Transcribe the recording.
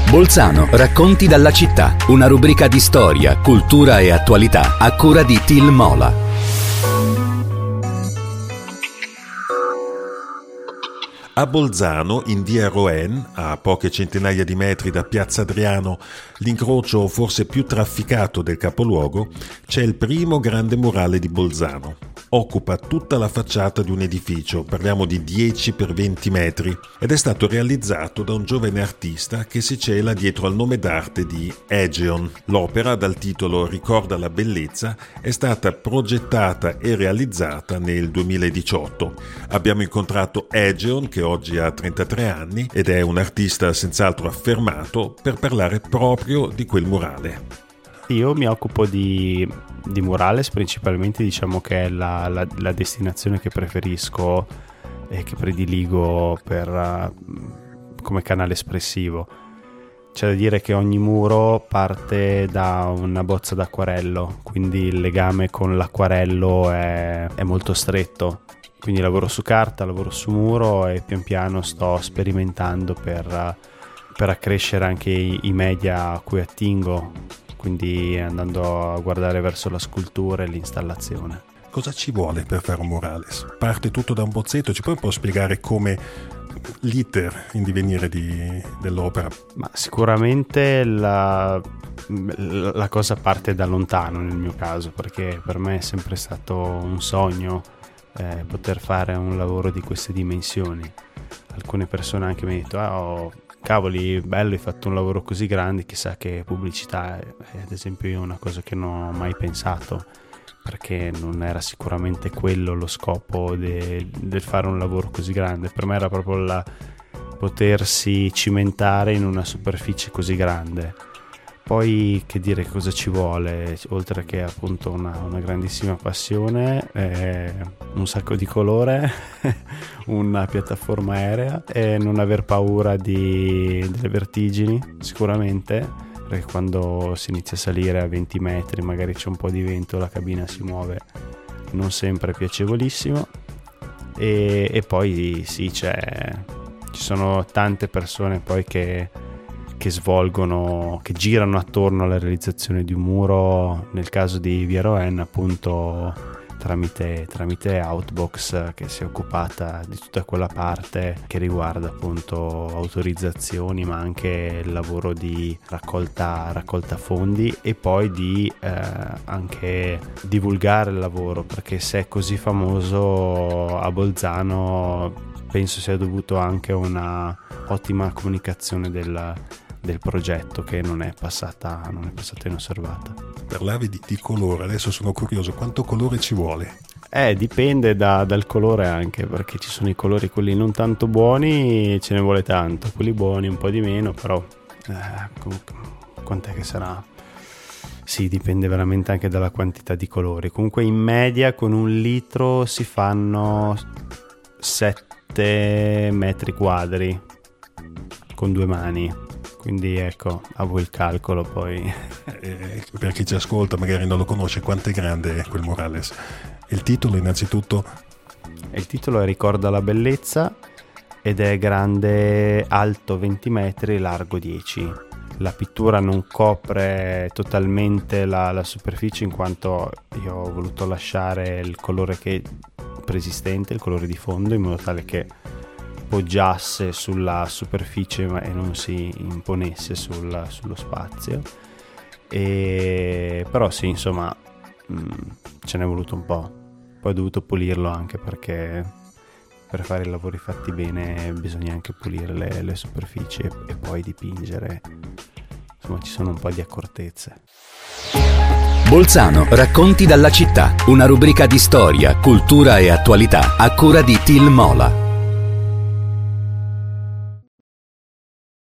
Bolzano, racconti dalla città, una rubrica di storia, cultura e attualità a cura di Til Mola. A Bolzano, in via Roen, a poche centinaia di metri da Piazza Adriano, l'incrocio forse più trafficato del capoluogo, c'è il primo grande murale di Bolzano. Occupa tutta la facciata di un edificio, parliamo di 10 per 20 metri, ed è stato realizzato da un giovane artista che si cela dietro al nome d'arte di Egeon. L'opera, dal titolo Ricorda la bellezza, è stata progettata e realizzata nel 2018. Abbiamo incontrato Egeon, che oggi ha 33 anni, ed è un artista senz'altro affermato, per parlare proprio di quel murale. Io mi occupo di murales principalmente, diciamo che è la destinazione che preferisco e che prediligo come canale espressivo. C'è da dire che ogni muro parte da una bozza d'acquarello, quindi il legame con l'acquarello è molto stretto. Quindi lavoro su carta, lavoro su muro e pian piano sto sperimentando per accrescere anche i media a cui attingo, quindi andando a guardare verso la scultura e l'installazione. Cosa ci vuole per fare un murales? Parte tutto da un bozzetto, ci puoi un po' spiegare come l'iter in divenire dell'opera? Ma sicuramente la cosa parte da lontano nel mio caso, perché per me è sempre stato un sogno poter fare un lavoro di queste dimensioni. Alcune persone anche mi hanno detto cavoli, bello, hai fatto un lavoro così grande, chissà che pubblicità. Ad esempio io è una cosa che non ho mai pensato, perché non era sicuramente quello lo scopo del fare un lavoro così grande. Per me era proprio potersi cimentare in una superficie così grande. Poi che dire, cosa ci vuole, oltre che appunto una grandissima passione, un sacco di colore, una piattaforma aerea e non aver paura delle vertigini sicuramente, perché quando si inizia a salire a 20 metri magari c'è un po' di vento, la cabina si muove, non sempre è piacevolissimo. E poi sì, ci sono tante persone poi che girano attorno alla realizzazione di un muro. Nel caso di Via Roen, appunto, tramite Outbox, che si è occupata di tutta quella parte che riguarda appunto autorizzazioni, ma anche il lavoro di raccolta fondi e poi di anche divulgare il lavoro, perché se è così famoso a Bolzano penso sia dovuto anche a una ottima comunicazione del progetto, che non è passata inosservata. Parlavi di colore, adesso sono curioso, quanto colore ci vuole? Dipende dal colore anche, perché ci sono i colori, quelli non tanto buoni ce ne vuole tanto, quelli buoni un po' di meno, però quant'è che sarà? Sì, dipende veramente anche dalla quantità di colori. Comunque in media con 1 litro si fanno 7 metri quadri con 2 mani. Quindi ecco, a voi il calcolo poi. Per chi ci ascolta magari non lo conosce, quanto è grande quel murales? Il titolo innanzitutto? Il titolo è Ricorda la bellezza ed è grande, alto 20 metri, largo 10. La pittura non copre totalmente la superficie, in quanto io ho voluto lasciare il colore preesistente, il colore di fondo, in modo tale che poggiasse sulla superficie e non si imponesse sullo spazio. Però sì, insomma, ce n'è voluto un po'. Poi ho dovuto pulirlo anche, perché per fare i lavori fatti bene bisogna anche pulire le superfici e poi dipingere. Insomma, ci sono un po' di accortezze. Bolzano, racconti dalla città, una rubrica di storia, cultura e attualità a cura di Til Mola.